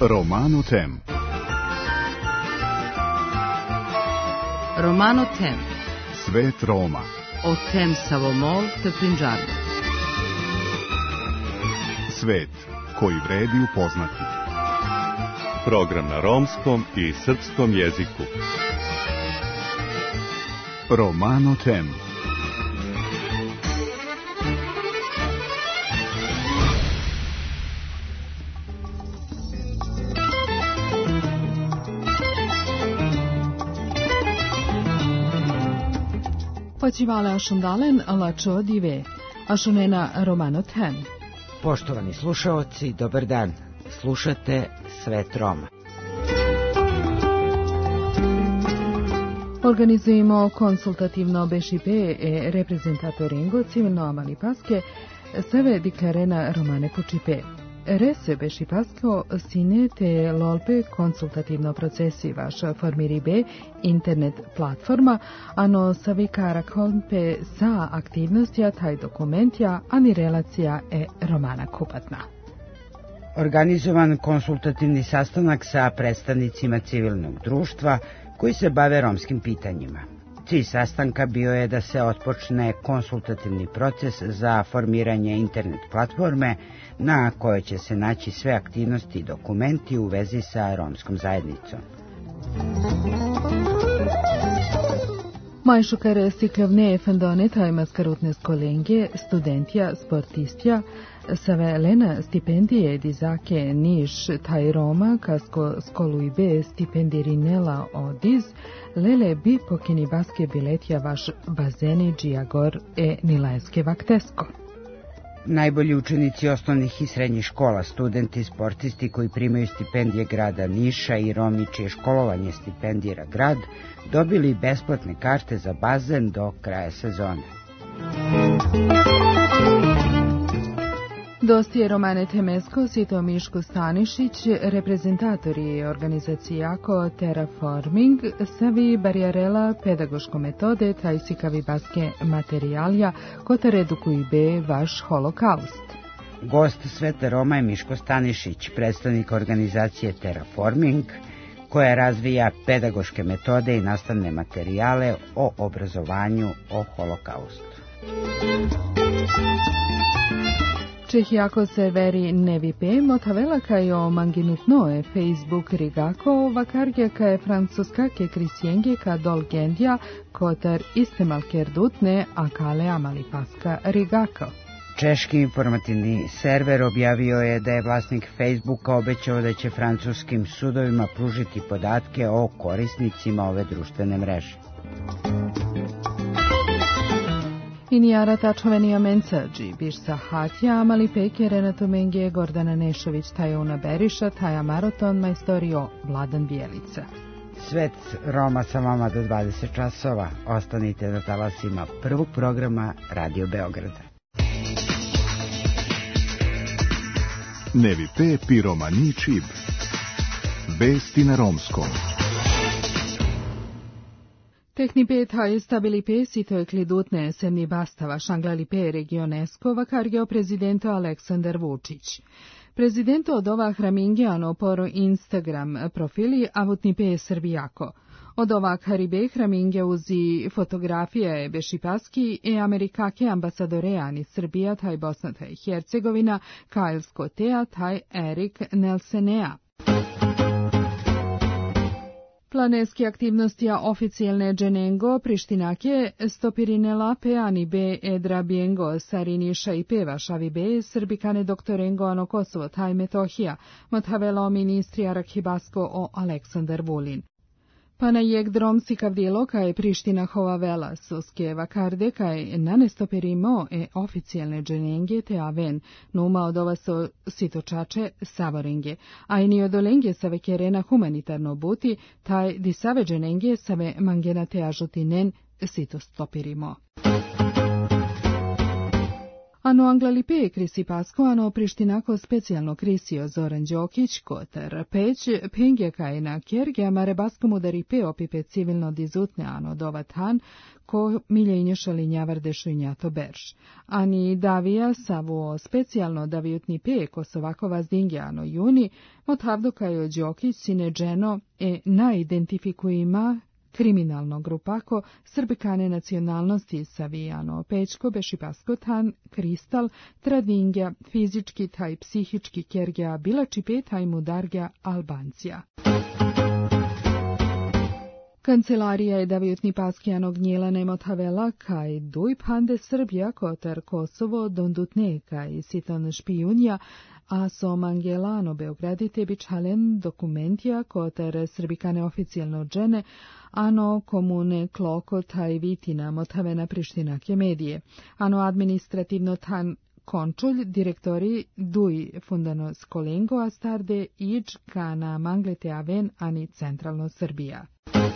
Romano Tem. Romano Tem. Svet Roma. O Tem Savomol te Punjabi. Svet koji vredi upoznati. Program na romskom i srpskom jeziku. Romano Tem. Počivale ašundalen lačo dive, ašunena Romano Tem. Poštovani slušaoci, dobar dan. Slušate Svet Roma. Organizujemo konsultativno BŠP e reprezentatoringo civilno amali paske seve diklarena Romane Pučipe. Rese beši pasko sine te lolpe konsultativno procesi vaš formiri B internet platforma, ano savi karakolpe sa aktivnostja taj dokumentja, ani relacija e Romana kupatna. Organizovan konsultativni sastanak sa predstavnicima civilnog društva koji se bave romskim pitanjima. Cilj sastanka bio je da se otpočne konsultativni proces za formiranje internet platforme na kojoj će se naći sve aktivnosti i dokumenti u vezi sa romskom zajednicom. Majšukare siklovne fendone taj maskarutne skolenge, studentja, sportistja, save lena stipendije dizake Niš taj Roma kasko skolu i be stipendirinela odiz, lele bi pokini baske biletja vaš bazeni džijagor e nilajske vaktesko. Najbolji učenici osnovnih i srednjih škola, studenti, sportisti koji primaju stipendije grada Niša i Romi čije školovanje stipendira grad, dobili besplatne karte za bazen do kraja sezone. Dosti Romane Temesko, Sito Miško Stanišić, reprezentatori organizacijako Terraforming, savi barijarela pedagoško metode, taj sikavi baske materijalja, kota redukuj be vaš holokaust. Gost Sveta Roma je Miško Stanišić, predstavnik organizacije Terraforming, koja razvija pedagoške metode i nastavne materijale o obrazovanju o holokaustu. Čehijako se veri nevipe, motavela kajo manginutnoe Facebook rigako, vakarge kaje francuska ke krisjenge ka dolgendja, kotar istemal kerdutne, a kale amali paska rigako. Češki informativni server objavio je da je vlasnik Facebooka obećao da će francuskim sudovima pružiti podatke o korisnicima ove društvene mreže. Inijara tačovenija mensađi, biš sa hatja, amali peke Renato Menge, Gordana Nešović, Tajona Beriša, Taja Maroton, majstorio Vladan Bijelica. Svet Roma sa vama do 20 časova. Ostanite na talasima prvog programa Radio Beograda. Nevi pe pi romani čib. Vesti na romskom. Tehni pet haj stabili pe sito je klidutne semni bastava šanglali pe regionesko vakargeo prezidento Aleksandar Vučić. Prezidento od ova hramingeano poro Instagram profili avutni pe srbijako. Od ova haribe hraminge uzi fotografije bešipaski e amerikake ambasadoreani Srbija taj Bosna taj Hercegovina Kajlsko tea taj Erik Nelsenea. Planeski aktivnostija oficijalne dženengo Prištinake stopirinela peani be edrabiengo sariniša i peva šavi be srbikane doktorengo ano Kosovo taj Metohija mothavelo ministri Arakhibasko o Aleksandar Vulin. Pana jeg drom sikavdilo kaj Priština hovavela suske vakarde kaj nanestopirimo e oficijalne dženenge te aven numa od ova so sitočače savorenge, a i niodolenge save kerena humanitarno buti taj di save dženenge save mangena te ažutinen sitostopirimo. Ano Anglalipe krisi Pasko, ano Prištinako specijalno krisio Zoran Đokić, kotar peć pengjekajna kjergja mare Baskomu daripe opipe civilno dizutne ano dovatan, ko miljenješali njavardešu i njato berš. Ani davija savuo specijalno davijutni pe Kosovakova zdingjano juni, motavdokaju Đokić sine dženo naidentifikujima kriminalno grupako srbikane nacionalnosti savijano pečko beši paskotan, kristal, tradingja, fizički taj psihički kjergja, bilači petaj mudargja Albancija. Kancelarija je davijutni paskijano gnjela nemotavela kaj duj pande Srbija kotar Kosovo dondutne kaj sitan špijunja, a som Angelano Beogradite bičalen dokumentija kotar srbikane oficijalno džene, ano komune kloko taj vitina motavena Prištinake medije, ano administrativno tan končulj direktori duj fundano skolengo a starde iđ kana manglete aven ani centralno Srbija.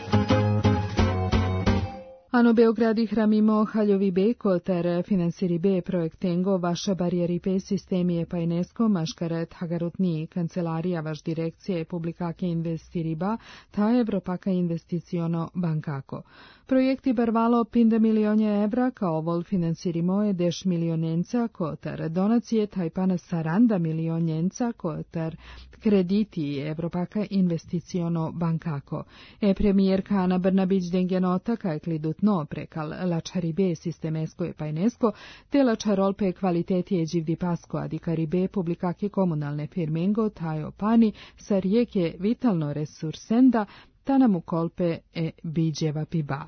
Ano Beogradi hramimo haljovi be kotar finansiri be projektengo vaša barijeri pe sistemije pa UNESCO maškaret hagarutni kancelarija vaš direkcije publikake investiriba ta Evropaka investiciono bankako. Projekti barvalo pinda milionja evra kao vol finansirimo je deš milionenca kotar donacije tajpana saranda milionjenca kotar krediti Evropaka investiciono bankako. Premijerka Ana Brnabić dengenota kaj klidutno prekal lačaribe sistemesko je pajnesko, te lačarolpe kvaliteti eđivdi pasko adikaribe publikake komunalne firmengo tajo pani sa rijeke vitalno resursenda tanamu kolpe biđeva piba.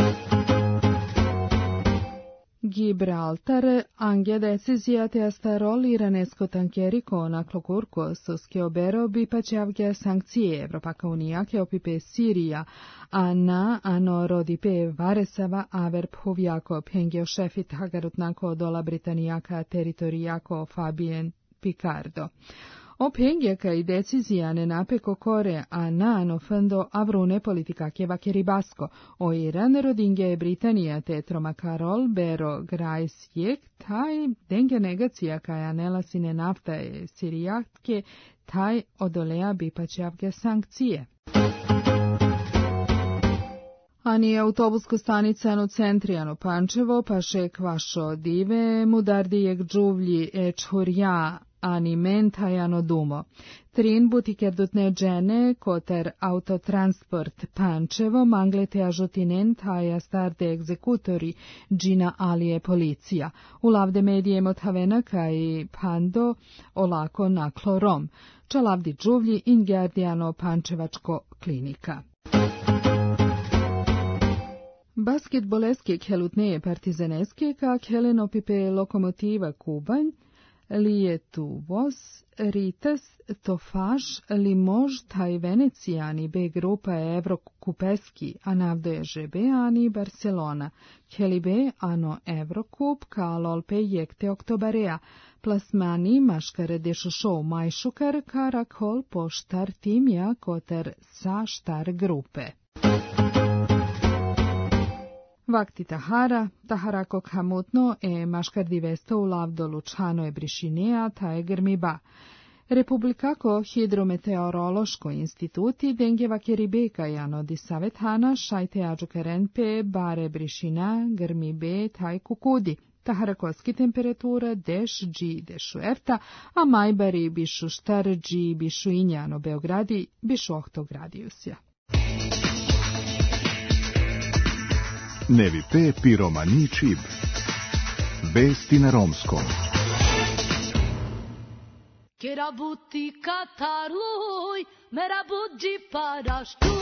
Gibraltar, ange decizija te astarol iranesko tankeri ko naklokurko soske obero bi paćavge sankcije Evropaka unija ke opipe Sirija, a na ano rodipe Varesava aver povjako pengeo šefit hagarutnako dola Britanijaka teritorijako Fabien Picardo. O pengjeka i decizija ne napeko kore, a na ano fendo avrune politikake vakeribasko. O Iran rodinge je Britanija te tromakarol bero grajs jek, taj denge negacija kaja nelasine nafta je sirijatke, taj odolea bipaćavge sankcije. Ani autobusko stanicano centrijano Pančevo, paše kvašo dive, mudardijek džuvlji čhurja, ani mentajano dumo. Trin butikerdutne džene, koter autotransport Pančevo, manglete ažutinen taja starde egzekutori, džina alije policija. U lavde medije motavena kaj pando olako naklorom. Čalavdi džuvlji ingardijano Pančevačko klinika. Basketboleske kelutneje partizaneske kak Helen opipe lokomotiva Kubanj, Lietuvos, Ritas, Tofaš, Limož, taj Venecijani, B grupa Evrokupeski, a navdoje žebe, ani Barcelona, Kelibe, ano Evrokup, ka lolpe jekte oktobarea, plasmani maškare dešušov majšukar, karakol po štar timja koter sa štar grupe. Vakti Taharako hamutno maškar divesto u lavdo Lučano je Brišinea, ta je grmiba. Republikako hidrometeorološko instituti dengeva keribeka jano di savetana šajte ađukerenpe bare Brišina, grmibe, taj kukudi. Taharakoski temperatura deš dži dešu efta, a majbari bišu štar dži bišu injano Beogradi bišu ohto gradijusja. Nevi pe piromani čib. Vesti na romskom. Kerabuti katarluj, merabudži paraštu.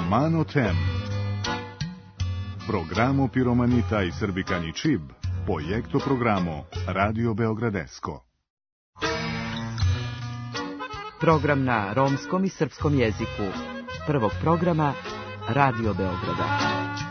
Romano Tem. Programo Piromanita i Srbikani Čib, projekto programo Radio Beogradesko. Program na romskom i srpskom jeziku. Prvog programa Radio Beograda.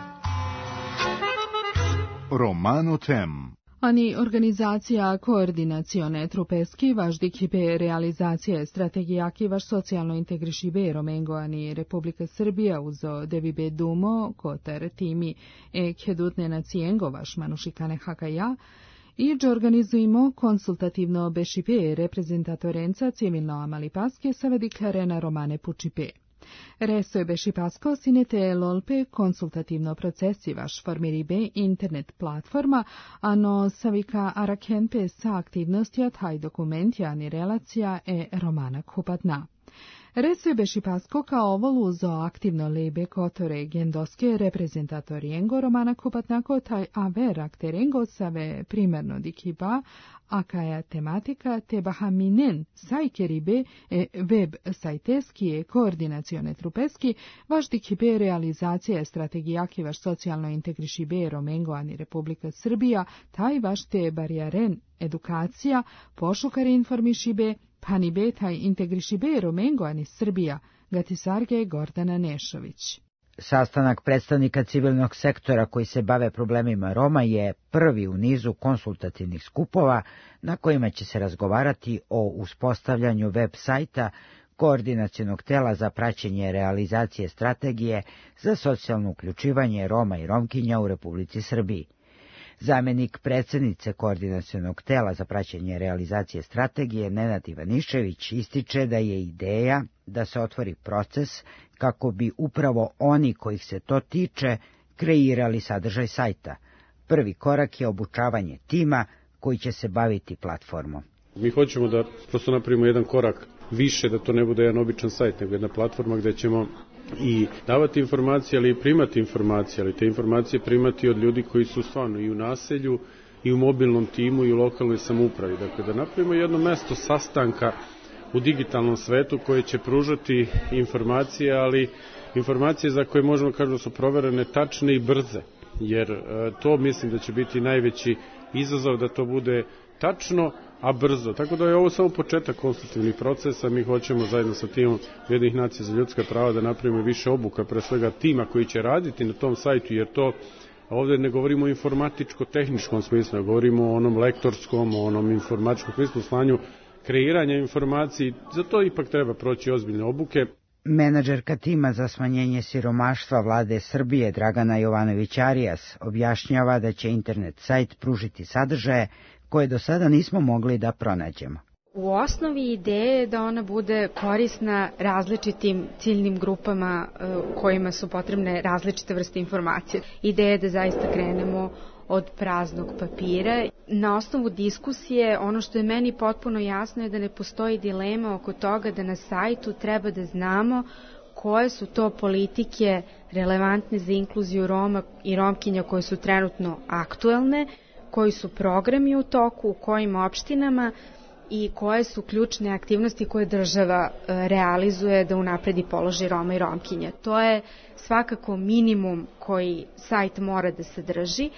Romano Tem. Ani organizacija koordinacione trupeski važdi kipe realizacije strategija kivaš socijalno integriši be Romengo ani Republika Srbija uzo devibe dumo koter timi kedutne nacijengo vaš manušikane hakaja i organizujemo konsultativno bešipe reprezentatorenca civilno amalipaske savediklarena Romane Pučipe. Reso je bešipasko sinete lolpe konsultativno procesi vaš formiribe internet platforma, ano savika arakenpe sa aktivnostja taj dokument jani relacija Romana Kupatna. Reso je bešipasko kao ovolu zo aktivno lebe kotore gendoske reprezentatorijengo Romana Kupatnako taj aver akterengo save primarno dikiba, akaja tematika te bahaminen sajkeribe web sajteski koordinacione trupeski vaš dikibe realizacije strategijaki vaš socijalno integrišibe Romengo ani Republika Srbija taj vaš te barijaren edukacija pošukari informišibe pani betaj integrišibe Romengo ani Srbija Gatisarge Gordana Nešović. Sastanak predstavnika civilnog sektora koji se bave problemima Roma je prvi u nizu konsultativnih skupova na kojima će se razgovarati o uspostavljanju web sajta koordinacionog tela za praćenje realizacije strategije za socijalno uključivanje Roma i Romkinja u Republici Srbiji. Zamjenik predsjednice koordinacionog tela za praćenje realizacije strategije Nenad Ivanišević ističe da je ideja da se otvori proces kako bi upravo oni kojih se to tiče kreirali sadržaj sajta. Prvi korak je obučavanje tima koji će se baviti platformom. Mi hoćemo da prosto napravimo jedan korak više, da to ne bude jedan običan sajt, nego jedna platforma gdje ćemo i davati informacije, ali i primati informacije, ali te informacije primati od ljudi koji su stvarno i u naselju, i u mobilnom timu, i u lokalnoj samoupravi. Dakle, da napravimo jedno mesto sastanka u digitalnom svetu koje će pružati informacije, ali informacije za koje možemo kažem da su proverene, tačne i brze, jer to mislim da će biti najveći izazov, da to bude tačno, a brzo. Tako da je ovo samo početak konstruktivnih procesa. Mi hoćemo zajedno sa timom Ujedinjenih nacija za ljudska prava da napravimo više obuka, pre svega tima koji će raditi na tom sajtu, jer to ovdje ne govorimo o informatičko-tehničkom smislu, govorimo o onom lektorskom, o onom informatičkom smislu, slanju kreiranja informaciji. Za to ipak treba proći ozbiljne obuke. Menadžerka tima za smanjenje siromaštva vlade Srbije Dragana Jovanović-Arias objašnjava da će internet sajt pružiti sadržaje koje do sada nismo mogli da pronađemo. U osnovi ideje je da ona bude korisna različitim ciljnim grupama kojima su potrebne različite vrste informacije. Ideja je da zaista krenemo od praznog papira. Na osnovu diskusije, ono što je meni potpuno jasno je da ne postoji dilema oko toga da na sajtu treba da znamo koje su to politike relevantne za inkluziju Roma i Romkinja koje su trenutno aktuelne, koji su programi u toku, u kojim opštinama i koje su ključne aktivnosti koje država realizuje da unapredi položaj Roma i Romkinja. To je svakako minimum koji sajt mora da sadrži,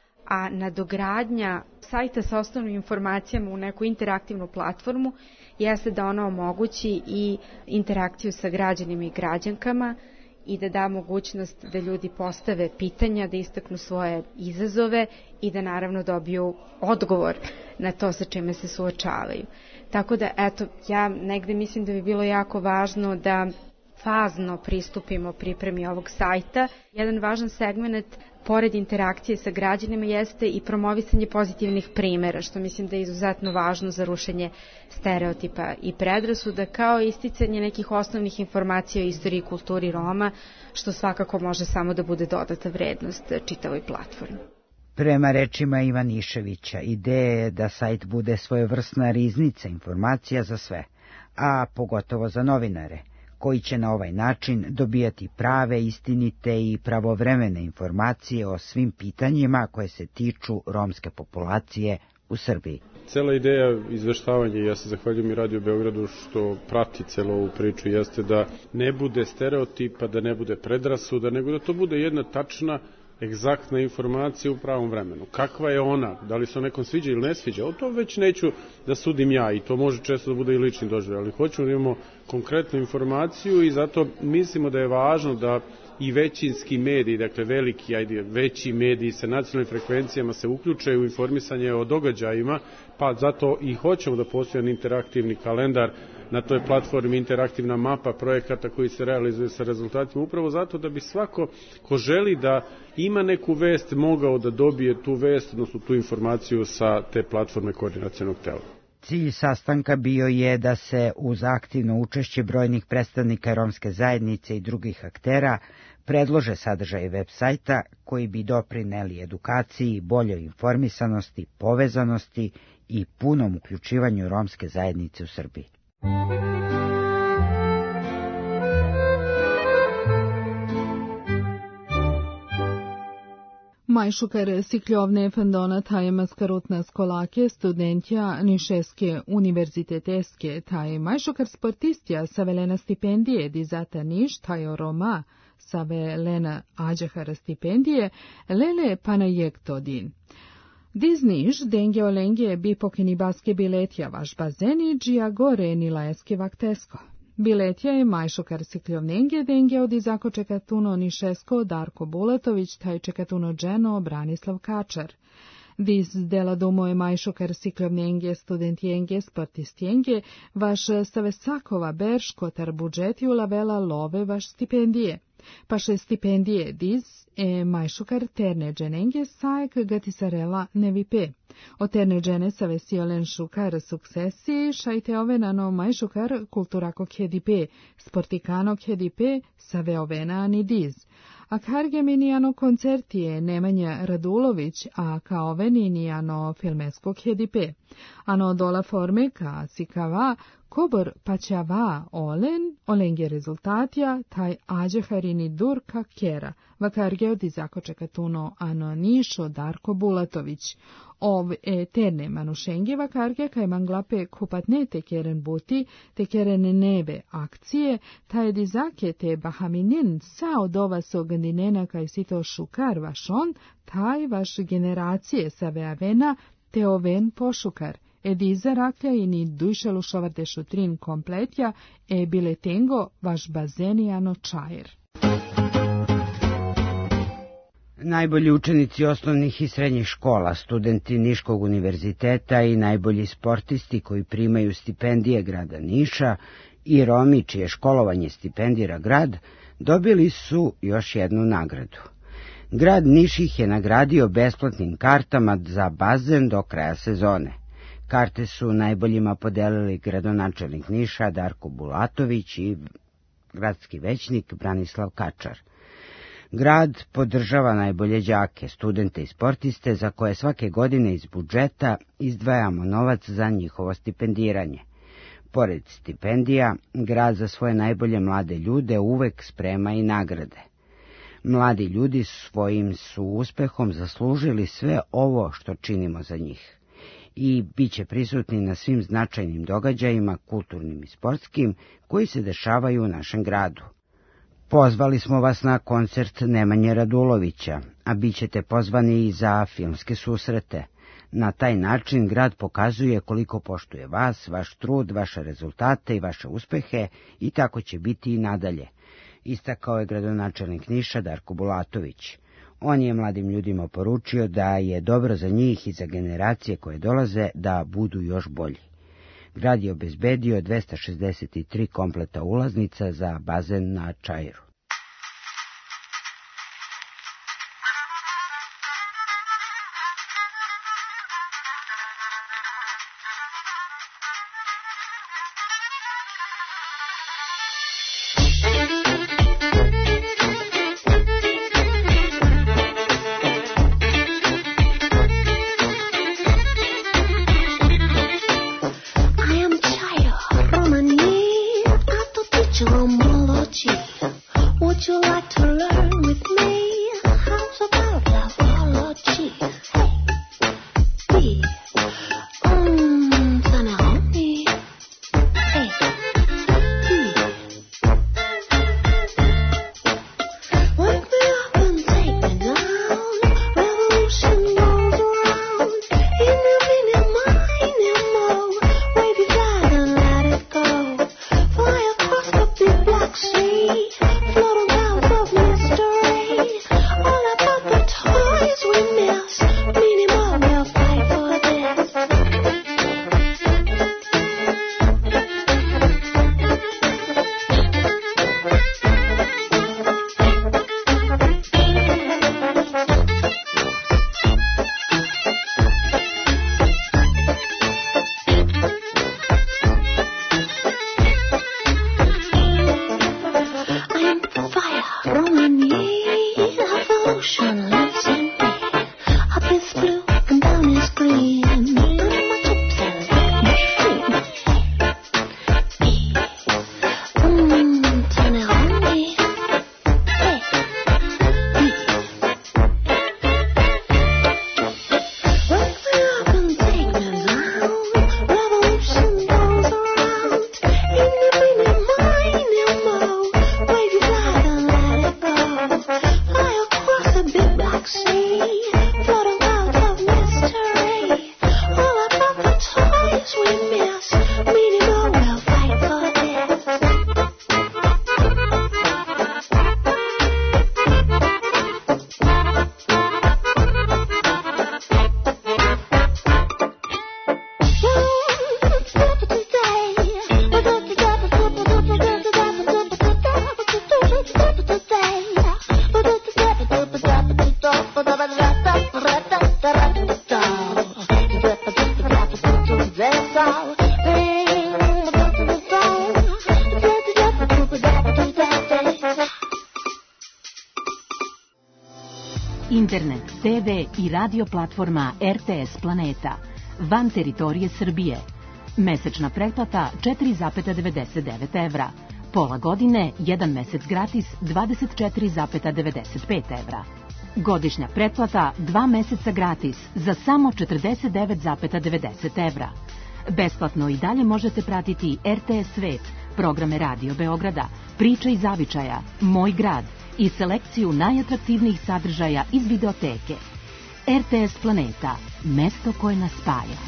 a nadogradnja sajta sa osnovnim informacijama u neku interaktivnu platformu jeste da ona omogući i interakciju sa građanima i građankama i da da mogućnost da ljudi postave pitanja, da istaknu svoje izazove i da naravno dobiju odgovor na to sa čime se suočavaju. Tako da, eto, ja negde mislim da bi bilo jako važno da fazno pristupimo pripremi ovog sajta. Jedan važan segment, pored interakcije sa građanima, jeste i promovisanje pozitivnih primjera, što mislim da je izuzetno važno za rušenje stereotipa i predrasuda, kao i isticanje nekih osnovnih informacija o istoriji i kulturi Roma, što svakako može samo da bude dodata vrednost čitavoj platformi. Prema rečima Ivaniševića, ideja je da sajt bude svojevrsna riznica informacija za sve, a pogotovo za novinare, koji će na ovaj način dobijati prave, istinite i pravovremene informacije o svim pitanjima koje se tiču romske populacije u Srbiji. cela ideja izveštavanja, ja se zahvaljujem i Radio Beogradu što prati celu ovu priču, jeste da ne bude stereotipa, da ne bude predrasuda, nego da to bude jedna tačna, egzaktna informacija u pravom vremenu. Kakva je ona, da li se nekom sviđa ili ne sviđa, o to već neću da sudim ja i to može često da bude i lični doživljaj, ali hoćemo da imamo konkretnu informaciju i zato mislimo da je važno da i većinski mediji, dakle veći mediji sa nacionalnim frekvencijama se uključaju u informisanje o događajima, pa zato i hoćemo da postoji jedan interaktivni kalendar na toj platformi, interaktivna mapa projekata koji se realizuje sa rezultatima, upravo zato da bi svako ko želi da ima neku vest mogao da dobije tu vest, odnosno tu informaciju sa te platforme koordinacionog tela. Cilj sastanka bio je da se uz aktivno učešće brojnih predstavnika romske zajednice i drugih aktera predlože sadržaje web sajta koji bi doprineli edukaciji, boljoj informisanosti, povezanosti i punom uključivanju romske zajednice u Srbiji. Majšukar Sikljovne Fandona taje maskarotna skolake studentja Nišeske univerziteteske taje Majšukar sportistja savelena stipendije dizata Niš tajo Roma savelena Ađahara stipendije lele Panajektodin. Diz Niš denge olenge bi pokini baske biletja vaš bazeni džija gore nilajeski vaktesko. Biletja je Majšukar Sikljovnenge denge od izako čekatuno Nišesko Darko Bulatović taj čekatuno dženo Branislav Kačar. Diz dela domo je Majšukar Sikljovnenge studentjenge sportistjenge vaš savesakova berško tar budžeti ulavela love vaš stipendije. Paše stipendije diz Majšukar terne dženenge sajek gatisarela nevipe. O terne džene savesiolen šukar suksesi šajte ovenano Majšukar kulturako hedipe, sportikano hedipe saveovena ni diz. A kargeminijano koncertije Nemanja Radulović, a kao veninijano filmesko hedipe. Ano dola forme ka sikava kobor paćava olenge rezultatja, taj ađeharini durka kjera, vakarge od izako čekatuno ano Nišo Darko Bulatović. Terne manušenge vakarge kaj manglape kupatne te keren buti, te keren nebe akcije, taj dizake te bahaminin sao dova so gandinena kaj sito šukar vašon, taj vaš generacije sa veavena te oven pošukar. Ediza raklja i ni dujšelu šovarde šutrin kompletja biletengo vaš bazenijano čajer. Najbolji učenici osnovnih i srednjih škola, studenti Niškog univerziteta i najbolji sportisti koji primaju stipendije grada Niša i Romi čije školovanje stipendira grad, dobili su još jednu nagradu. Grad Niš ih je nagradio besplatnim kartama za bazen do kraja sezone. Karte su najboljima podelili gradonačelnik Niša Darko Bulatović i gradski većnik Branislav Kačar. Grad podržava najbolje đake, studente i sportiste za koje svake godine iz budžeta izdvajamo novac za njihovo stipendiranje. Pored stipendija, grad za svoje najbolje mlade ljude uvek sprema i nagrade. Mladi ljudi svojim su uspehom zaslužili sve ovo što činimo za njih i bit će prisutni na svim značajnim događajima, kulturnim i sportskim, koji se dešavaju u našem gradu. Pozvali smo vas na koncert Nemanje Radulovića, a bit ćete pozvani i za filmske susrete. Na taj način grad pokazuje koliko poštuje vas, vaš trud, vaše rezultate i vaše uspehe i tako će biti i nadalje, istakao je gradonačelnik Niša Darko Bulatović. On je mladim ljudima poručio da je dobro za njih i za generacije koje dolaze da budu još bolji. Grad je obezbedio 263 kompleta ulaznica za bazen na Čajeru. Internet, TV i radio platforma RTS Planeta, van teritorije Srbije. Mesečna pretplata 4,99 evra. Pola godine, 1 mesec gratis 24,95 evra. Godišnja pretplata 2 meseca gratis za samo 49,90 evra. Besplatno i dalje možete pratiti RTS Svet, programe Radio Beograda, Priče iz Zavičaja, Moj grad i selekciju najatraktivnijih sadržaja iz videoteke. RTS Planeta, mesto koje nas spaja.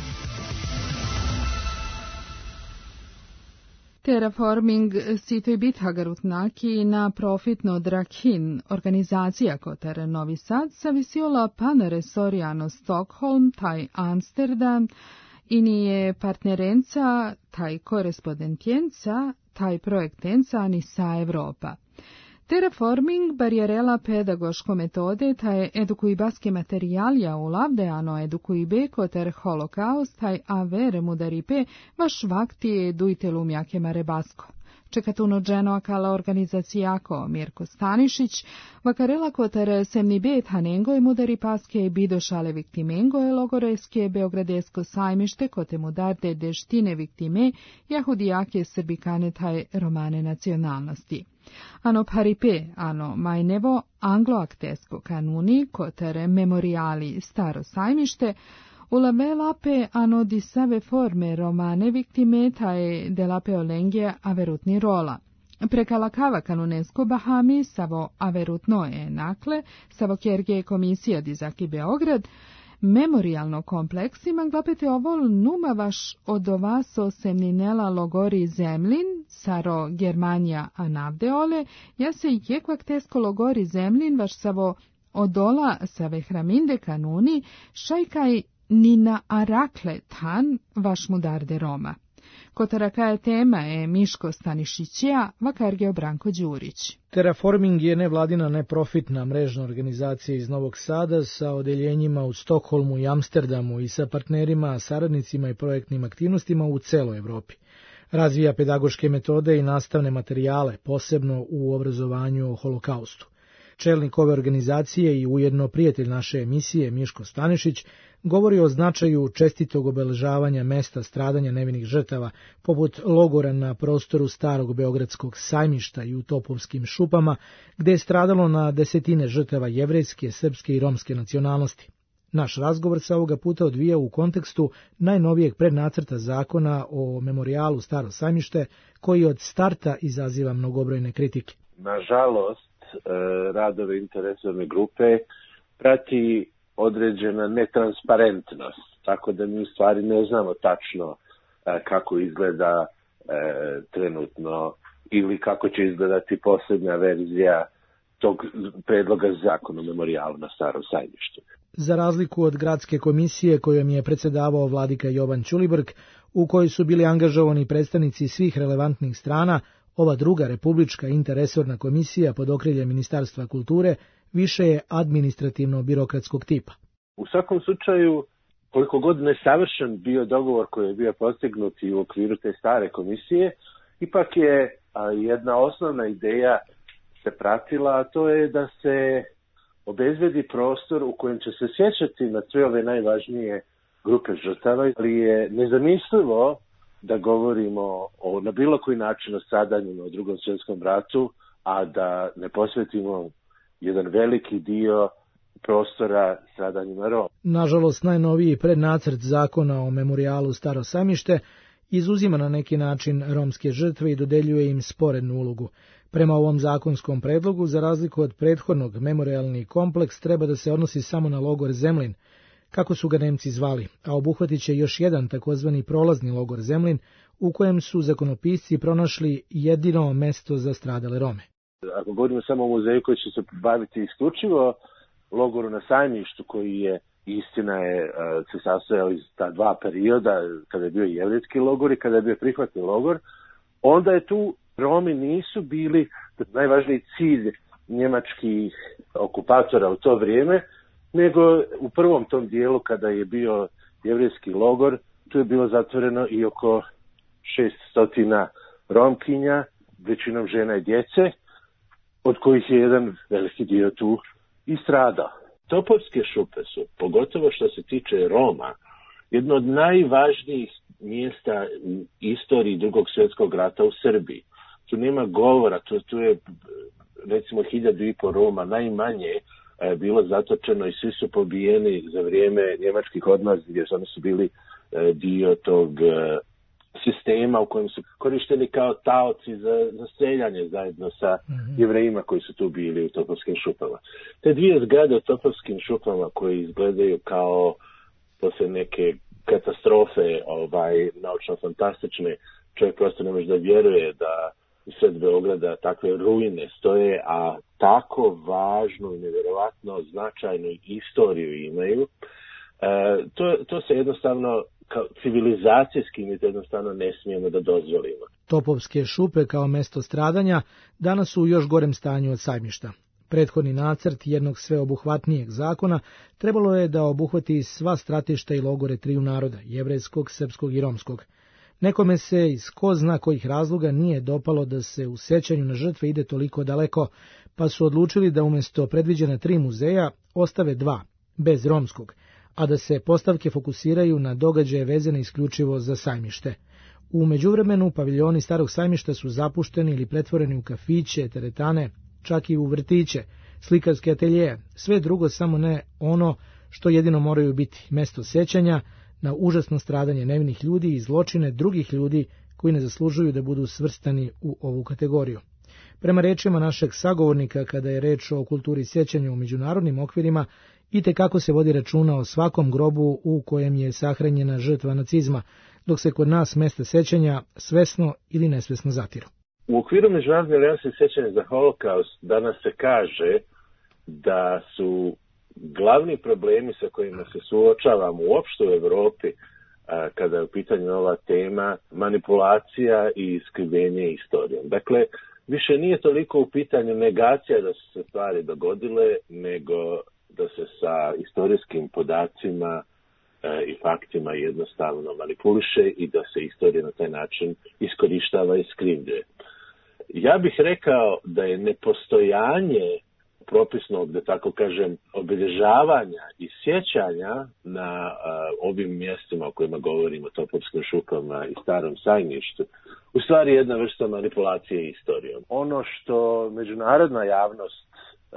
Terraforming sito i Bithagarutnaki na profitno Drakin, organizacija Kotar Novi Sad, savisiola panresoriano Stockholm, taj Amsterdam, i nije partnerenca, taj korespondentjenca, taj projektenca ni sa Evropa. Terraforming barjerela pedagoško metode, taj edukuibaske materijalja u lavdeano edukuibe koter holokaust, taj avere mudaripe, vaš vakti duitelumjake marebasko. Čekatuno dženo akala organizacijako Mirko Stanišić, vakarela koter semni bet hanengo je mudari paske bidošale viktimengo je logoreske beogradesko sajmište kote mudarde deštine viktime jahudijake srbikane taj romane nacionalnosti. Ano paripe, ano majnevo angloaktesko kanuni koter memorijali staro sajmište, ulabelape ano di save forme romane viktime tae delape olengje averutni rola. Prekalakava kanunesko Bahami savo averutno nakle, savo kjerge komisija dizaki Beograd, memorialno kompleksima glapete ovol numa vaš odovaso semninela logori zemlin, saro Germanija anavdeole, ja se jekvaktesko logori zemlin vaš savo odola save hraminde kanuni, šajkaj Nina Arakle tan vaš mudarde Roma. Kotaraka je tema Miško Stanišićija, vakargeo Branko Đurić. Terraforming je nevladina neprofitna mrežna organizacija iz Novog Sada sa odeljenjima u Stokholmu i Amsterdamu i sa partnerima, saradnicima i projektnim aktivnostima u celoj Evropi. Razvija pedagoške metode i nastavne materijale, posebno u obrazovanju o holokaustu. Čelnik ove organizacije i ujedno prijatelj naše emisije Miško Stanišić govori o značaju čestitog obeležavanja mesta stradanja nevinih žrtava, poput logora na prostoru starog beogradskog sajmišta i u Topovskim šupama, gde je stradalo na desetine žrtava jevrejske, srpske i romske nacionalnosti. Naš razgovor se ovoga puta odvija u kontekstu najnovijeg prednacrta zakona o memorijalu Staro sajmište, koji od starta izaziva mnogobrojne kritike. Nažalost, radove interesovne grupe prati određena netransparentnost, tako da mi u stvari ne znamo tačno kako izgleda trenutno ili kako će izgledati posljednja verzija tog predloga zakona o memorijalu na Starom sajmištu. Za razliku od gradske komisije kojom je predsjedavao vladika Jovan Ćulibrk, u kojoj su bili angažovani predstavnici svih relevantnih strana, ova druga republička interresorna komisija pod okriljem Ministarstva kulture više je administrativno-birokratskog tipa. U svakom slučaju, koliko god nesavršen bio dogovor koji je bio postignut i u okviru te stare komisije, ipak je jedna osnovna ideja se pratila, a to je da se obezbedi prostor u kojem će se sjećati na sve ove najvažnije grupe žrtava, ali je nezamislivo da govorimo na bilo koji način o stradanjima u Drugom svjetskom ratu, a da ne posvetimo jedan veliki dio prostora stradanjima Roma. Nažalost, najnoviji prednacrt zakona o memorijalu Staro Sajmište izuzima na neki način romske žrtve i dodeljuje im sporednu ulogu. Prema ovom zakonskom predlogu, za razliku od prethodnog, memorijalni kompleks treba da se odnosi samo na logor Zemlin, kako su ga Nemci zvali, a obuhvatit će još jedan takozvani prolazni logor Zemlin, u kojem su zakonopisci pronašli jedino mesto za stradale Rome. Ako govorimo samo o muzeju koji će se baviti isključivo logoru na Sajmištu, koji je, istina je, se sastojao iz ta dva perioda, kada je bio jevrejski logor i kada je bio prihvatni logor, onda je tu Romi nisu bili najvažniji cilj njemačkih okupatora u to vrijeme, nego u prvom tom dijelu kada je bio jevrejski logor, tu je bilo zatvoreno i oko 600 Romkinja, većinom žena i djece, od kojih je jedan veliki dio tu i stradao. Topovske šupe su, pogotovo što se tiče Roma, jedno od najvažnijih mjesta u istoriji Drugog svjetskog rata u Srbiji. Tu nema govora, tu je recimo 1500 Roma najmanje bilo zatočeno i svi su pobijeni za vrijeme njemačkih odmazdi, jer oni su bili dio tog sistema u kojem su korišteni kao taoci za streljanje zajedno sa Jevrejima koji su tu bili u Topovskim šupama. Te dvije zgrade u Topovskim šupama koje izgledaju kao posle neke katastrofe naučno-fantastične, čovjek prosto ne može da vjeruje da sred Beograda takve ruine stoje, a tako važnu i nevjerovatno značajnu istoriju imaju. To se jednostavno kao civilizacijski mi to jednostavno ne smijemo da dozvolimo. Topovske šupe kao mesto stradanja danas su u još gorem stanju od Sajmišta. Prethodni nacrt jednog sveobuhvatnijeg zakona trebalo je da obuhvati sva stratišta i logore triju naroda, jevrejskog, srpskog i romskog. Nekome se iz ko zna kojih razloga nije dopalo da se u sećanju na žrtve ide toliko daleko, pa su odlučili da umjesto predviđena 3 muzeja ostave 2, bez romskog, a da se postavke fokusiraju na događaje vezane isključivo za Sajmište. U međuvremenu paviljoni Starog Sajmišta su zapušteni ili pretvoreni u kafiće, teretane, čak i u vrtiće, slikarske ateljeje, sve drugo samo ne ono što jedino moraju biti mesto sećanja na užasno stradanje nevinih ljudi i zločine drugih ljudi koji ne zaslužuju da budu svrstani u ovu kategoriju. Prema rečima našeg sagovornika, kada je reč o kulturi sjećanja u međunarodnim okvirima, itekako se vodi računa o svakom grobu u kojem je sahranjena žrtva nacizma, dok se kod nas mesta sećanja svesno ili nesvesno zatiru. U okviru Međunarodne alijanse sjećanja za holokaust danas se kaže da su glavni problemi sa kojima se suočavamo uopšte u Evropi kada je u pitanju ova tema manipulacija i iskrivljenje istorijom. Dakle, više nije toliko u pitanju negacija da su se stvari dogodile, nego da se sa istorijskim podacima i faktima jednostavno manipuliše i da se istorija na taj način iskorištava i iskrivljuje. Ja bih rekao da je nepostojanje propisnog, da tako kažem, obilježavanja i sjećanja na ovim mjestima o kojima govorimo, Topovskim šupama i Starom Sajmištu, u stvari jedna vrsta manipulacije istorijom. Ono što međunarodna javnost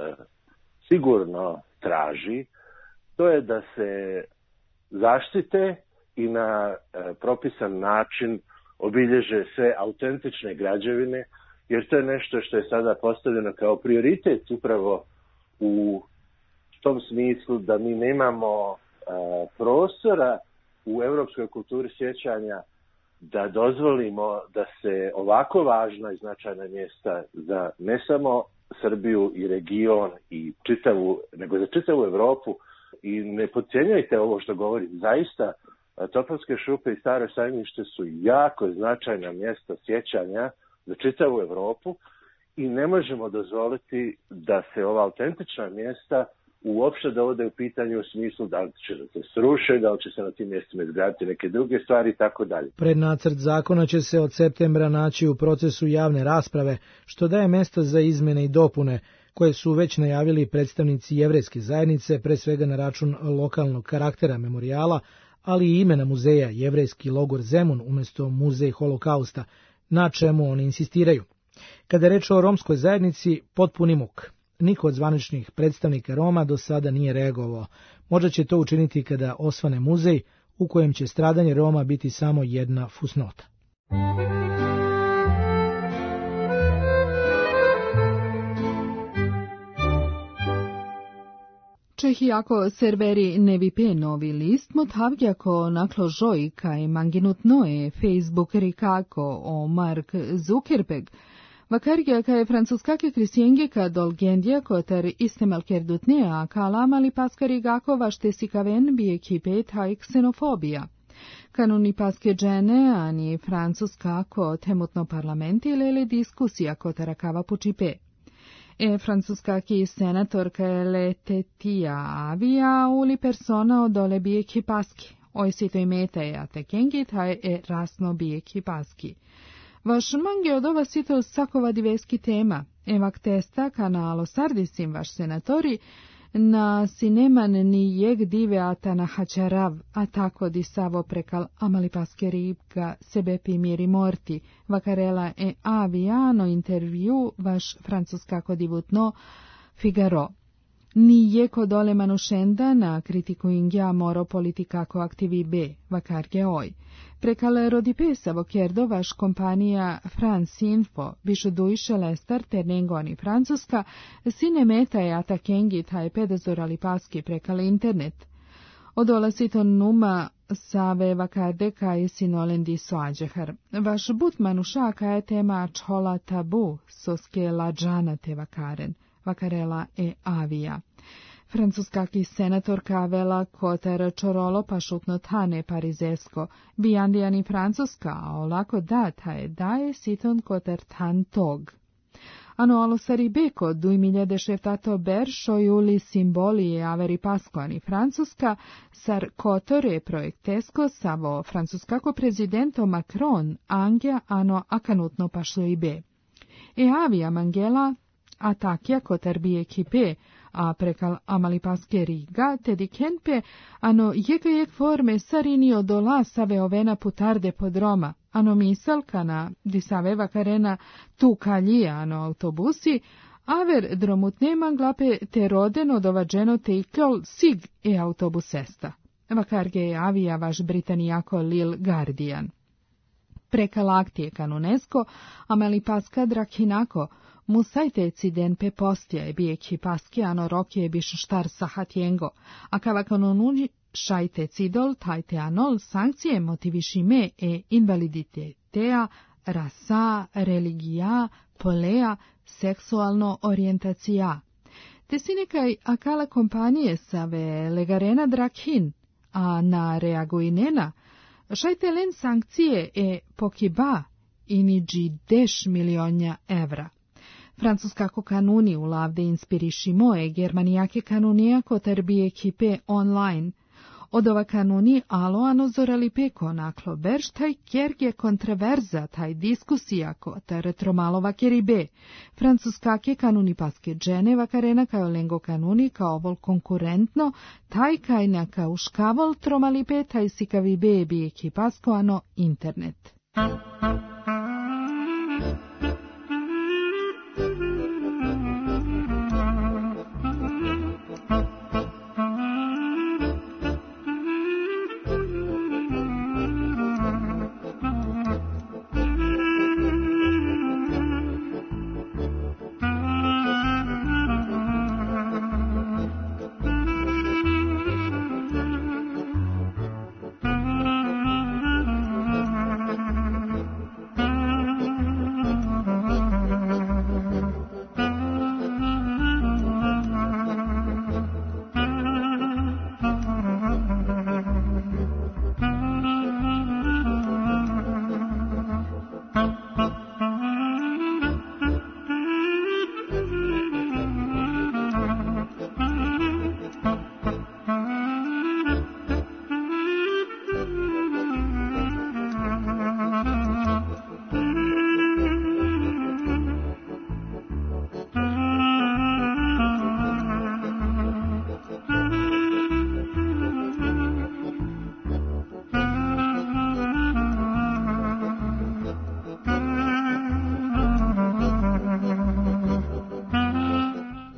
sigurno traži, to je da se zaštite i na propisan način obilježe sve autentične građevine, jer to je nešto što je sada postavljeno kao prioritet upravo u tom smislu da mi nemamo prostora u europskoj kulturi sjećanja da dozvolimo da se ovako važna i značajna mjesta za ne samo Srbiju i region i nego za čitavu Evropu, i ne podcjenjujte ovo što govorim, zaista Topovske šupe i Staro Sajmište su jako značajna mjesta sjećanja za čitavu Evropu i ne možemo dozvoliti da se ova autentična mjesta uopšte dovode u pitanje u smislu da li će da se sruše, da li će se na tim mjestima izgraditi neke druge stvari i tako dalje. Prednacrt zakona će se od septembra naći u procesu javne rasprave, što daje mesta za izmene i dopune, koje su već najavili predstavnici jevrejske zajednice, pre svega na račun lokalnog karaktera memorijala, ali i imena muzeja Jevrejski logor Zemun umjesto Muzej holokausta, na čemu oni insistiraju. Kada je reč o romskoj zajednici, potpuni muk. Niko od zvaničnih predstavnika Roma do sada nije reagovao. Možda će to učiniti kada osvane muzej, u kojem će stradanje Roma biti samo jedna fusnota. Čehijako serveri nevipe novi list motavgjako naklo žoj kaj manginutnoe Facebook rikako o Mark Zuckerberg, vakargja kaj francuskake kristjengeka dolgendja kotar istemalkerdutnea kalamali paskarigako vašte sikaven bi ekipe taj ksenofobija. Kanuni paske džene ani francuskako temutno parlamenti lele diskusija kotarakava pučipe. Francuskaki senatorka Letetija Avia uli persona odole bi ekipaski. Oj si to imete ja te kengi taj rasno bi ekipaski. Vaš mange od ova sito sakova diveski tema. Evak testa kanalo sardisim vaš senatori na sineman ni jeg dive ata na hačarav, a tako di savo prekal amali paske ribga sebe primjeri morti, vakarela aviano intervju vaš francuskako divutno Figaro. Ni je kod ole manušenda na kritiku ingja moro politikako aktivi B, vakarge oj. Prekale rodipesavo kjerdo vaš kompanija France Info, bišu dujše lestar ter nengoni Francuska, sine meta je atakengi taj pedazorali paski prekale internet. Odola si to numa save vakarde kaj sinolendi soađehar. Vaš but manušaka je tema čhola tabu, soske lađana te vakaren, vakarela avija. Francuskaki senatorka vela kotar čorolo pašutno tane parizesko, bijandijani Francuska, a olako daje siton kotar tan tog. Ano alo saribeko 2017 beršo juli simboli averi paskoani Francuska, sar kotore projektesko savo francuskako prezidento Macron angja ano akanutno pašlo i be. Avija mangela atakja kotar bi ekipe, a prekal amali paske riga, tedi kenpe, ano jek forme sarinio dola save ovena putarde pod Roma, ano misalka na disave vakarena tu kalija, ano autobusi, aver dromutne manglape te rodeno dovađeno te ikol sig autobusesta. Vakarge je avija vaš britanijako Lil Guardian. Prekal aktije kanunesko, amali paska drakhinako, musajte ciden pe postje bi ekipaski ano rokje biš štar sahatjengo, a kava kanonuni šajte cidol tajte anol sankcije motivišime invaliditetea, rasa, religija, polea, seksualno orijentacija. Te si nekaj akala kompanije save legarena drakhin, a na reaguinena šajte len sankcije pokiba iniđi 10 milionja evra. Francuskako kanuni ulavde inspiriši moje germanijake kanunija kotar bi ekipe online. Od ova kanuni alo anozorali peko naklo berš taj kjerge kontroverza taj diskusija kotar tromalova keribe. Francuskake kanuni paske džene vakarena kao lengo kanuni kao vol konkurentno taj kajna kao škavol tromalipe taj sikavi be bi ekipasko ano internet.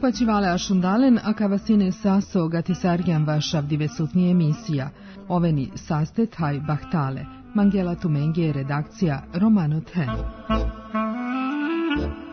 Ukpaćivale ašundalen, a kavasine saso gatisarjan vašav divesutnije emisija. Oveni sastet haj bahtale. Mangela Tumenge, redakcija Romano Ten.